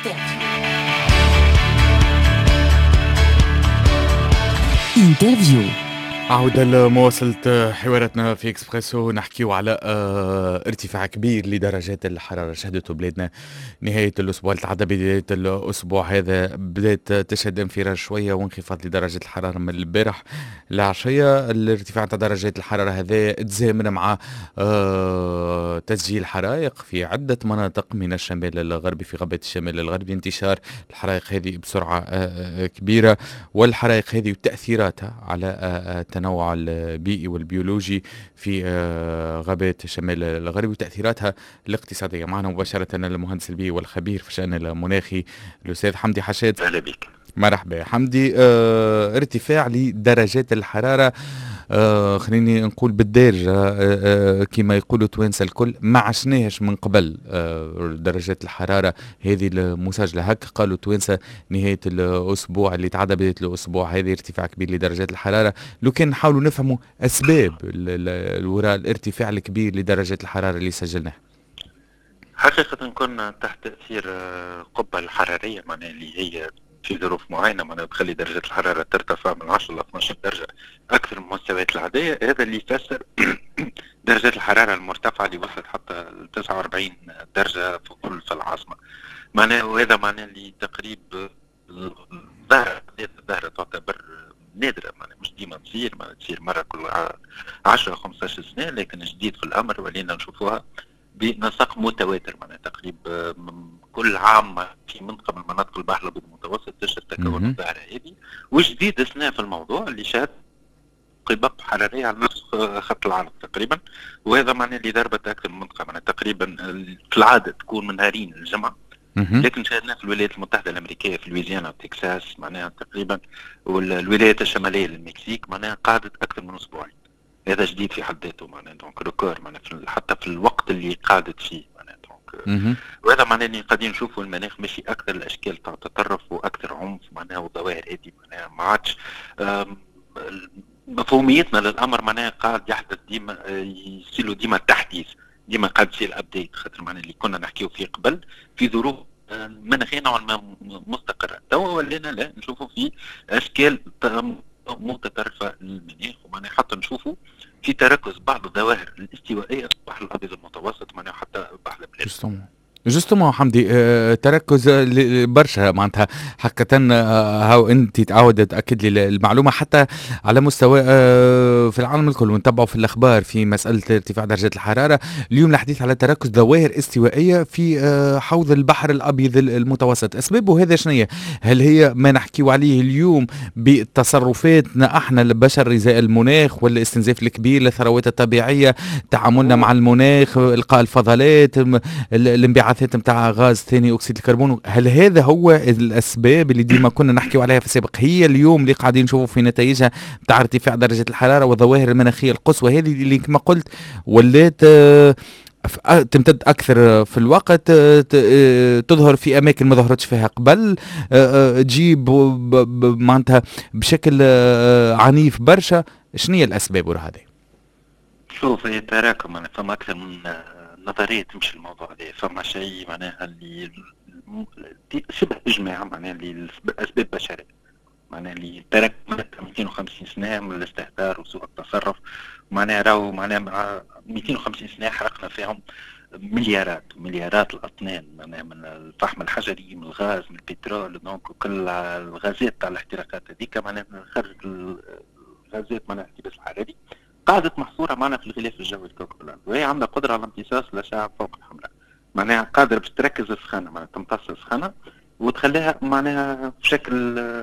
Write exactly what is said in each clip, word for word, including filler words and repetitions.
انترفيو. عودة لمواصلة حواراتنا في اكسبريسو، نحكيو على اه ارتفاع كبير لدرجات الحرارة شهدته بلادنا نهاية الأسبوع اللي تعدى. بداية الأسبوع هذا بدأت تشهد انفراج شوية وانخفاض لدرجة الحرارة من البارح العشية. الارتفاع تاع درجات الحرارة هذا تزامن مع اه تسجيل حرائق في عدة مناطق من الشمال الغربي، في غابات الشمال الغربي انتشار الحرائق هذه بسرعة اه كبيرة، والحرائق هذه وتأثيراتها على التنوع البيئي والبيولوجي في غابات الشمال الغربي وتأثيراتها الاقتصادية. معنا مباشرة المهندس البيئي والخبير في الشأن المناخي الأستاذ حمدي حشاد. أهلا بك. مرحبا حمدي. اه ارتفاع لدرجات الحرارة، آه خليني نقول بالدارجة، آه آه كما يقولوا توانسة الكل، ما عشناهش من قبل آه درجات الحرارة هذه المسجلة هكا. قالوا توانسة نهاية الأسبوع اللي تعدى بداية الأسبوع هذه ارتفاع كبير لدرجات الحرارة. لو كان نحاولوا نفهموا أسباب وراء الارتفاع الكبير لدرجات الحرارة اللي سجلناها. حقيقة كنا تحت تأثير القبة الحرارية، معناها اللي هي في ظروف معينة معناها تخلي درجة الحرارة ترتفع من عشرة إلى اثني عشر درجة أكثر من المستويات العادية. هذا اللي يفسر درجة الحرارة المرتفعة اللي وصلت حتى تسعة وأربعين درجة في كل في العاصمة معناها. وهذا معناه اللي تقريب ظاهرة ظاهرة تعتبر نادرة، معناها مش ديما تصير، معناها تصير مرة كل عشرة خمسة عشر سنة، لكن جديد في الأمر ولينا نشوفوها بنسق متواتر معناها تقريب كل عام في منطقة من مناطق البحر الأبيض المتوسط تشهد تكون الظاهرة هذه. وجديد السنة في الموضوع اللي شهد قباب حرارية على نفس خط العرض تقريبا، وهذا معناه اللي ضربت أكثر من منطقة معناها تقريبا في العادة تكون من نهارين الجمعة، لكن شاهدنا في الولايات المتحدة الأمريكية في لويزيانا وتكساس معناها تقريبا، والولايات الشمالية للمكسيك معناها قعدت أكثر من أسبوعين. هذا جديد في حد ذاته معناها دونك ريكور معناها حتى في الوقت اللي قعدت فيه معناها دونك. وهذا معناه اني قاعدين نشوفوا المناخ ماشي اكثر الاشكال تاع تطرف واكثر عنف معناها والظواهر هذه معناها ما عادش مفهوميتنا للامر معناها قاعد يحدث ديما يصير ديما تحديث، ديما قاعد يصير ابديت، خاطر معناها اللي كنا نحكيو فيه قبل في ظروف مناخيه نوعا ما مستقره، توا ولينا لا نشوفوا في اشكال متطرفه للمناخ، ومعناها حتى نشوفوا في تركز بعض الظواهر الاستوائيه في البحر الابيض المتوسط معناها حتى بحر البلاد. جوستومون حمدي، اه تركز برشا معناتها حقا. اه هاو انت تعاود تاكد لي المعلومه حتى على مستوى اه في العالم الكل، ونتبعوا في الاخبار في مساله ارتفاع درجات الحراره. اليوم الحديث على تركز ظواهر استوائيه في اه حوض البحر الابيض المتوسط. اسبابه هذا شنو هي؟ هل هي ما نحكيو عليه اليوم بتصرفاتنا احنا البشر ازاء المناخ والاستنزاف الكبير للثروات الطبيعيه، تعاملنا مع المناخ، القاء الفضلات، الانبعاثات نتاع غاز ثاني اكسيد الكربون؟ هل هذا هو الاسباب اللي ديما كنا نحكيو عليها في السابق هي اليوم اللي قاعدين نشوفوا في نتائجها نتاع ارتفاع درجه الحراره والظواهر المناخيه القصوى هذه اللي كما قلت ولات تمتد اكثر في الوقت، تظهر في اماكن ما ظهرتش فيها قبل، تجيب معناتها بشكل عنيف برشا؟ شنو هي الاسباب ورا هذه؟ شوف هي تراكم، انا فما اكثر من نظرية تمشي الموضوع هذا. فما شيء معناها اللي شبه إجماع معناها اللي أسباب بشرية، معناها اللي تراكمت مئتين وخمسين سنة من الاستهتار وسوء التصرف، معناها راهو معناها مع مئتين وخمسين سنة حرقنا فيهم مليارات ومليارات الأطنان معناها من الفحم الحجري، من الغاز، من البترول، دونك كل الغازات تاع الاحتراقات هذيك معناها خرجت الغازات معناها الاحتباس الحراري قاعدة محصورة معنا في الغلاف الجوي لكوكب الأرض، وهي عندها قدرة على امتصاص الأشعة فوق الحمراء، معناها قادرة باش تركز السخانة معناها تمتص السخانة وتخليها معناها بشكل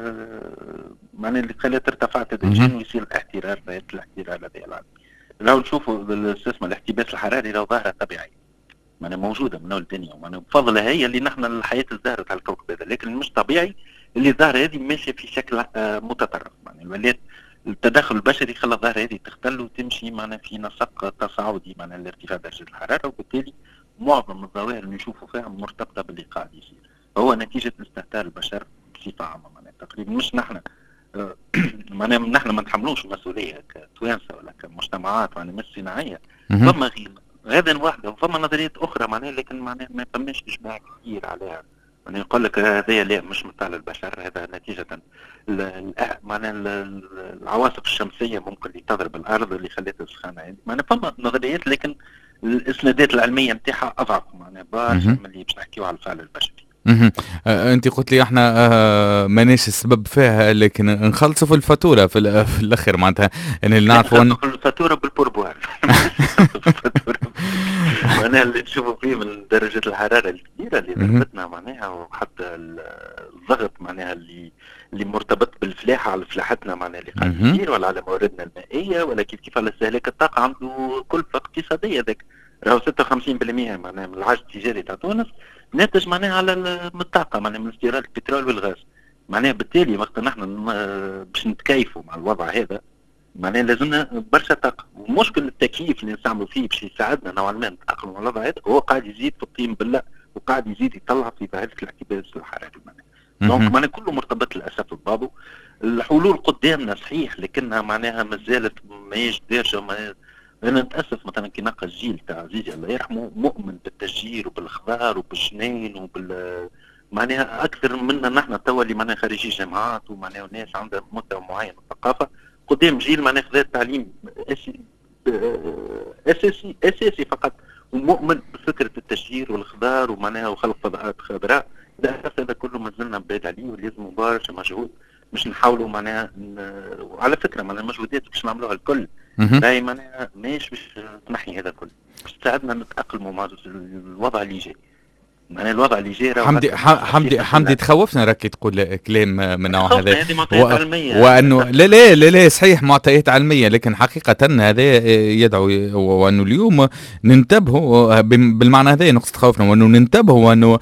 معناها اللي تخليها ترتفع تدريجيا ويصير الاحترار ذات الاحترار هذا العالم. لو نشوفوا اسمه الاحتباس الحراري لو ظاهرة طبيعية معناها موجودة من أول الدنيا، ومعناها بفضلها هي اللي نحن الحياة ازدهرت على الكوكب هذا، لكن مش طبيعي اللي ظاهرة هذه ماشية في شكل متطرف، معناها الوليات التدخل البشري خلى الظاهرة هذه تختل وتمشي معنا في نسق تصاعدي معنا لارتفاع درجة الحرارة، وبالتالي معظم الظواهر اللي نشوفوا فيها مرتبطة باللي قاعد يصير هو نتيجة استهتار البشر بصفة عامة معناها تقريبا. مش نحن معناها نحن ما نتحملوش المسؤولية كتوانسة ولا كمجتمعات معناها مش صناعية، فما غير هذا واحدة وفما نظريات أخرى معناها، لكن معناها ما فماش إجماع كثير عليها يعني يقول لك هذا لا مش مثال البشر، هذا نتيجة ال- ال- معناها ال- ال- العواصف الشمسية ممكن اللي تضرب الأرض اللي خلتها السخانة هذه. معناها فما نظريات لكن الإسنادات العلمية نتاعها أضعف معناها برشا اهم. من اللي باش نحكيو على الفعل البشري. اهم. آآ أنتِ قُلتِ لي إحنا آآ ماناش السبب فيها، لكن نخلصوا في الفاتورة في ال في الآخر معناتها إن اللي لا نعرفوا نخلطوا إن في الفاتورة بالبوربوار مش نخلطوا في الفاتورة. معناها اللي تشوفوا فيه من درجة الحرارة الكبيرة اللي اهم. ضربتنا معناها، وحتى ال- الضغط معناها اللي اللي مرتبط بالفلاحة على فلاحتنا معناها اللي قاعد اهم. يصير، ولا على مواردنا المائية، ولا كيف كيف على استهلاك الطاقة عنده كلفة اقتصادية. ذاك راهو ستة وخمسين بالمئة معناها من العجز التجاري تاع تونس ناتج معناها على ال- من الطاقة، معناها من استيراد البترول والغاز. معناها بالتالي وقت نحن ن- باش نتكيفوا مع الوضع هذا معناها لازمنا برشا طاقة. ومشكل التكييف اللي نستعملوا فيه باش يساعدنا نوعا ما نتأقلموا على الوضع هذا هو قاعد يزيد في الطين بلة، وقاعد يزيد يطلع في ظاهرة الاحتباس الحراري معناها. دونك اهم. معناها كله مرتبط للأسف ببعضه. الحلول قدامنا صحيح لكنها معناها ما زالت ماهيش دارجة. ما انا نتاسف مثلا كي نلقى الجيل تاع عزيزي الله يرحمه مؤمن بالتشجير وبالخضار وبالجنين وبال معناها اكثر منا نحن توا اللي معناها خريجي جامعات ومعناها ناس عندها مستوى معين من الثقافه. قدام جيل معناها خذا التعليم أسي- آه، اساسي اساسي فقط، ومؤمن بفكره التشجير والخضار ومعناها وخلق فضاءات خضراء. للاسف هذا كله ما زلنا بعيد عليه، ولازم برشا مجهود باش نحاولوا معناها ن- وعلى فكره معناها المجهودات باش نعملوها الكل اهم. راهي معناها ماهيش باش تنحي هذا كله، باش تساعدنا نتاقلموا مع الوضع اللي جاي. معناها الوضع اللي جاي راهو حمدي هكا ح حمدي حقيقة حمدي لا. تخوّفنا راكي تقول كلام من نوع هذا. خوفنا هذه معطيات و علمية وأنه للأسف. لا، لا، لا، لا صحيح معطيات علمية، لكن حقيقةً هذا يدعو وأنه اليوم ننتبهوا بم بالمعنى هذا نقصد خوفنا، وأنه ننتبهوا وأنه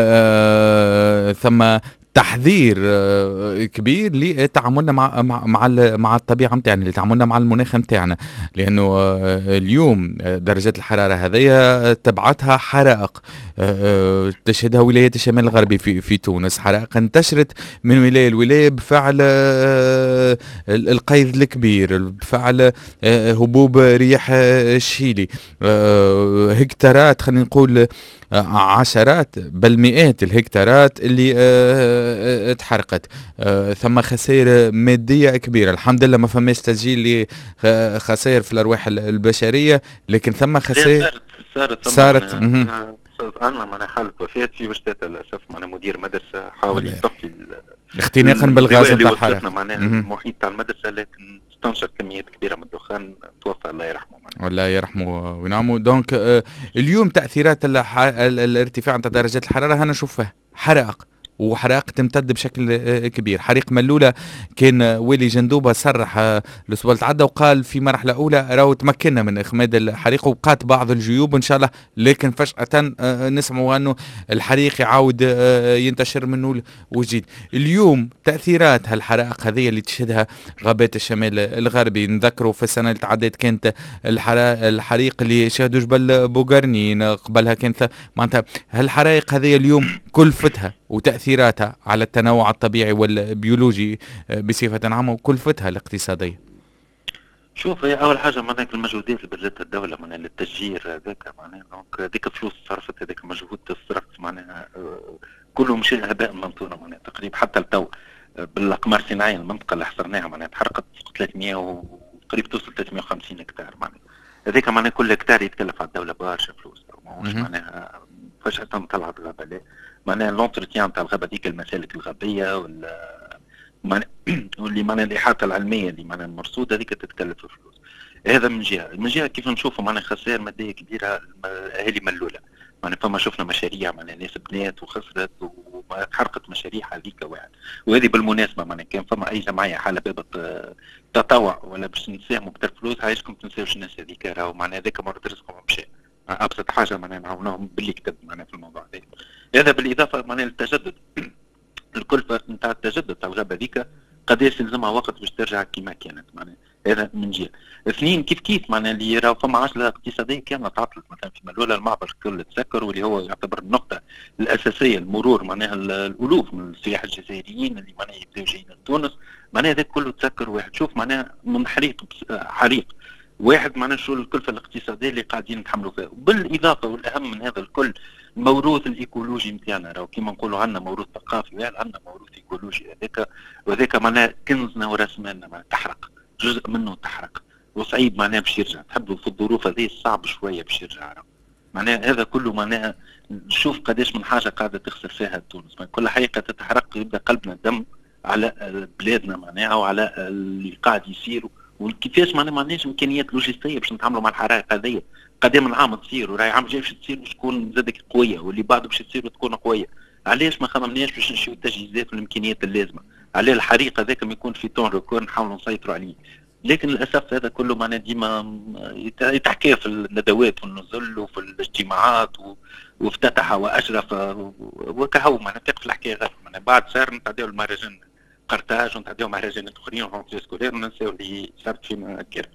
آآ ثم تحذير آه، كبير لتعاملنا مع مع مع ال مع الطبيعة نتاعنا، لتعاملنا مع المناخ نتاعنا، لأنه آه، اليوم درجات الحرارة هذيا تبعتها حرائق آه، تشهدها ولايات الشمال الغربي في في تونس، حرائق انتشرت من ولاية لولاية بفعل آه، ال- القيظ الكبير، بفعل آه، هبوب رياح آه، الشيلي، آه، هكتارات خلينا نقول آه، عشرات بل مئات الهكتارات اللي آه، آه، اتحرقت. آه، ثم خسائر مادية كبيرة، الحمد لله ما فماش تسجيل لخسائر في الأرواح ال- البشرية، لكن ثم لا خسائر صارت صارت ثم صارت. معناها مهم. صارت عندنا معناها حالة وفاة في وشتات للأسف. معناها مدير مدرسة حاول ولا يطفي ال- اختناقا الزوايا بالغاز اللي نتاع وصلتنا الحرائق. معناها مهم. المحيط تاع المدرسة، لكن استنشق كميات كبيرة من الدخان، توفى الله يرحمه معناها. والله يرحمه وينعمه. دونك آه، اليوم تأثيرات الح... ال- الارتفاع نتاع درجات الحرارة هنا نشوفه حرائق، وحرائق تمتد بشكل آه، كبير. حريق ملولة كان آه، والي جندوبة صرح آه، الأسبوع اللي تعدى وقال في مرحلة أولى راهو تمكنا من إخماد الحريق وبقات بعض الجيوب إن شاء الله، لكن فجأة آه، نسمعوا أنه الحريق يعاود آه، ينتشر منه وجديد. اليوم تأثيرات هالحرائق هذه اللي تشهدها غابات الشمال الغربي، نذكروا في السنة اللي تعدت كانت الحرا- الحريق اللي شهدوا جبل بوغرنين، قبلها كانت معناتها هالحرائق هذه اليوم كلفتها وتأثيراتها على التنوع الطبيعي والبيولوجي آه، بصفة عامة، وكلفتها الاقتصادية. شوف هي اول حاجه معناها المجهودات اللي بذلتها الدوله معناها للتشجير هذاك معناها دونك هذيك فلوس صرفت، هذاك مجهود تصرف معناها آه، كله مشى هباء منثورا معناها تقريبا. حتى التو آه، بالاقمار الصناعيه المنطقه اللي حصرناها معناها تحرقت ثلاثمئة وقريب توصل ثلاثمئة وخمسين هكتار معناها. هذيك معناها كل هكتار يتكلف على الدوله برشا فلوس، ماهوش مهم. معناها فجاه طلعت غابه. لا معناها لونتروتيان تاع الغابه هذيك، المسالك الغابيه ولا معناها واللي معناها الاحاطه العلميه اللي معناها المرصوده هذيك تتكلف فلوس. هذا من جهه، من جهه كيف نشوفوا معناها خسائر ماديه كبيره الم- الاهالي ملوله. معناها فما شفنا مشاريع معناها ناس بنات وخسرت وما تحرقت مشاريع هذيك واحد. وهذه بالمناسبه معناها كان فما اي جمعيه حاله باب الت- التطوع ولا باش نساهموا بفلوس، عايشكم تنساوش الناس هذيك، راهو معناها هذاك مرض رزقهم مشى. ابسط حاجه معناها نعاونوهم باللي كتب معناها في الموضوع هذا. هذا بالاضافه معناها للتجدد الكلفه نتاع التجدد تاع الغابه هذيك قداش يلزمها وقت باش ترجع كما كانت معناها. هذا من جهه. اثنين كيف كيف معناها اللي راهو فما عجله اقتصاديه كامله تعطلت مثلا في ملوله، المعبر الكل تسكر واللي هو يعتبر النقطه الاساسيه المرور معناها ال- الالوف من السياح الجزائريين اللي معناها يبداو جايين لتونس. معناها هذا كله تسكر واحد. شوف معناها من حريق بس- حريق واحد معناها شو الكلفه الاقتصاديه اللي قاعدين نتحملوا فيها. بالاضافه والاهم من هذا الكل الموروث الايكولوجي نتاعنا، راهو كيما نقولوا عندنا موروث ثقافي، عندنا موروث ايكولوجي. هذاك وهذاك معناها كنزنا وراس مالنا، معناها تحرق جزء منه، تحرق وصعيب معناها باش يرجع. تحبوا في الظروف هذه صعب شويه باش يرجع. معناها هذا كله معناها نشوف قداش من حاجه قاعده تخسر فيها تونس. كل حقيقه تتحرق يبدا قلبنا دم على بلادنا معناها وعلى اللي قاعد يصير، وكيفاش معناها ما عندناش امكانيات لوجستيه باش نتعاملوا مع الحرائق هذه. قدام من عام تصير وراي عام جاي باش تصير باش تكون زادك قويه، واللي بعده باش تصير تكون قويه. علاش ما خممناش باش نشيو التجهيزات والامكانيات اللازمه؟ على الحريق هذاك ما يكون في طون ريكور نحاولوا نسيطروا عليه. لكن للاسف هذا كله معناها ديما يتحكى في الندوات والنزل وفي الاجتماعات وافتتح واشرف وكهو معناها تقف الحكايه غير معناها بعد صار نتعداو المهرجان قرطاج ونتعداو مهرجانات اخرين ونحطوا سكولير وننساو اللي صارت فينا كير.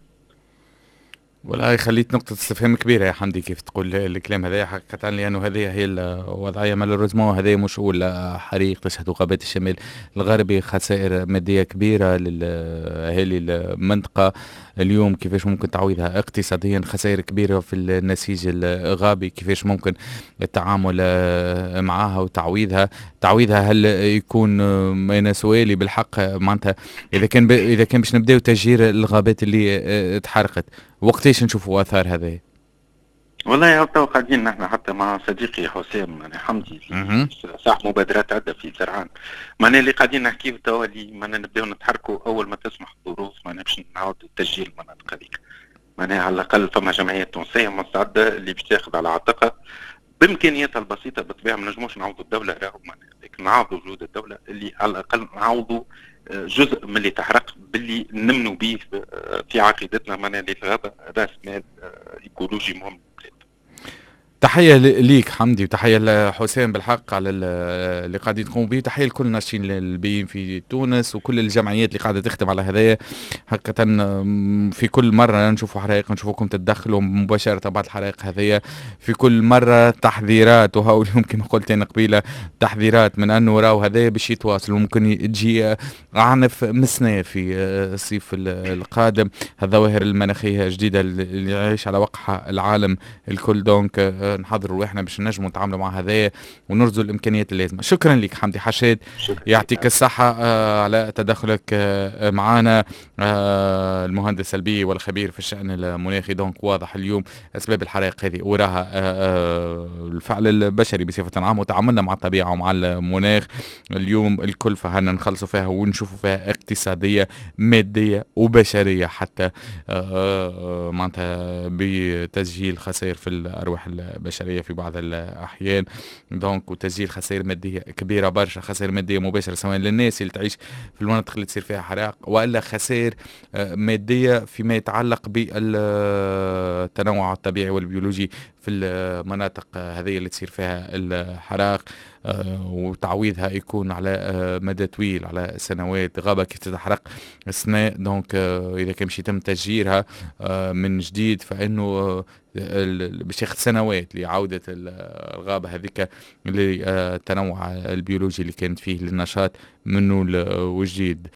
والله خليت نقطة استفهام كبيرة يا حمدي كيف تقول الكلام هذا حقيقة، لأنه هذه هي الوضعية مالوريزمون. هذا مش أول حريق تشهد غابات الشمال الغربي، خسائر مادية كبيرة لأهالي المنطقة. اليوم كيفاش ممكن تعويضها اقتصاديا؟ خسائر كبيرة في النسيج الغابي، كيفاش ممكن التعامل معها وتعويضها؟ تعويضها هل يكون أنا سؤالي بالحق معناتها إذا كان إذا كان باش نبداو تشجير الغابات اللي تحرقت، وقتاش نشوفوا اثار هذه؟ والله تو قاعدين نحن حتى مع صديقي حسام يعني حمدي صاحب مبادرات عده في زرعان، معناها اللي قاعدين نحكيو توا اللي معناها نبداو نتحركوا اول ما تسمح الظروف معناها باش نعاودوا تسجيل المناطق هذيك. معناها على الاقل فما جمعيات تونسيه مستعده اللي باش تاخذ على عاتقها بامكانياتها البسيطه. بالطبيعه ما نجموش نعوضوا الدوله راهو، لكن نعوضوا جهود الدوله اللي على الاقل نعوضوا جزء من اللي تحرق باللي نمنوا به في عقيدتنا معناها اللي الغابه راس مال ايكولوجي مهم. تحية ليك حمدي وتحية لحسام بالحق على اللي قاعدين تقوموا به. تحية لكل الناشطين البيين في تونس وكل الجمعيات اللي قاعدة تخدم على هذايا. حقيقة في كل مرة نشوفوا حرائق نشوفوكم تتدخلوا مباشرة بعد الحرائق هذايا، في كل مرة تحذيرات، وهو يمكن قلت أنا قبيلة تحذيرات من أنه راو هذايا باش يتواصل وممكن تجي عنف مسنة في الصيف القادم. الظواهر المناخية جديدة اللي يعيش على وقعها العالم الكل، دونك نحضروا روحنا باش نجموا نتعاملوا مع هذايا ونرزوا الامكانيات اللازمه. شكرا لك حمدي حشاد، يعطيك الصحه آه على تدخلك آه معنا. آه المهندس البيئي والخبير في الشان المناخي. دونك واضح اليوم اسباب الحرائق هذه وراها آه الفعل البشري بصفه عامه وتعاملنا مع الطبيعه ومع المناخ. اليوم الكلفه هنا نخلصوا فيها ونشوفوا فيها اقتصاديه ماديه وبشريه حتى آه معناتها بتسجيل خسائر في الارواح البشريه في بعض الاحيان. دونك وتسجيل خسائر ماديه كبيره برشا، خسائر ماديه مباشره سواء للناس اللي تعيش في المناطق اللي تصير فيها حرائق، والا خسائر ماديه فيما يتعلق بالتنوع الطبيعي والبيولوجي في المناطق هذه اللي تصير فيها الحرائق، وتعويضها يكون على مدى طويل على سنوات. غابة كيف تتحرق سنة، دونك إذا كان باش يتم تسجيرها من جديد فإنه باش ياخذ سنوات لعودة الغابة هذيك للتنوع البيولوجي اللي كانت فيه للنشاط منه وجديد.